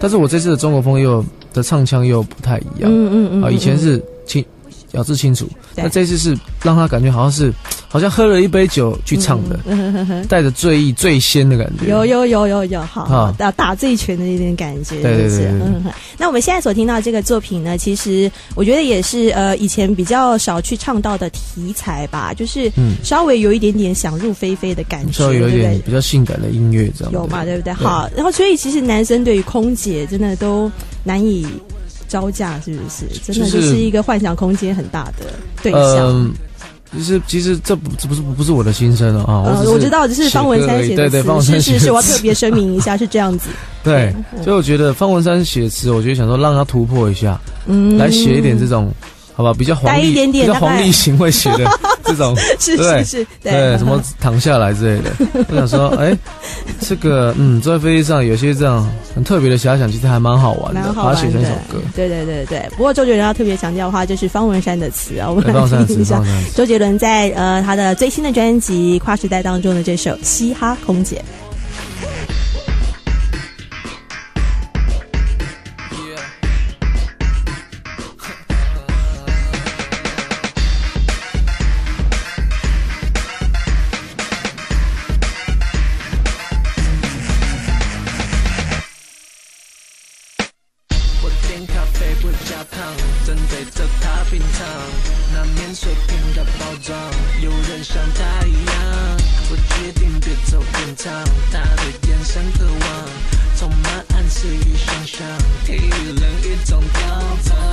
但是我这次的中国风的唱腔又不太一样，以前是咬字清楚，那这次是让他感觉好像喝了一杯酒去唱的，带着醉意醉仙的感觉。 有，好，打醉拳的一点感觉。 对。 那我们现在所听到这个作品呢，其实我觉得也是以前比较少去唱到的题材吧，就是稍微有一点点想入非非的感觉， 稍微有一点比较性感的音乐这样。 有嘛，对不对？好，然后所以其实男生对于空姐真的都难以招架，是不是？真的就是一个幻想空间很大的对象。 其实这不是我的心声啊！ 我知道，这是方文山写的词， 对，方文山写的词， 是，我要特别声明一下，是这样子。 对，所以我觉得方文山写的词，我就想说让他突破一下，来写一点这种，好吧，比较黄历、比较黄历型会写的这种， 是， 对，什么躺下来之类的。我想说，这个坐在飞机上有些这样很特别的遐想，其实还蛮好玩的，把它写成一首歌。 对。不过周杰伦要特别强调的话，就是方文山的词啊，我们来听一下周杰伦在他的最新的专辑《跨时代》当中的这首《嘻哈空姐》。 充满暗示与想象，给予人一种挑战。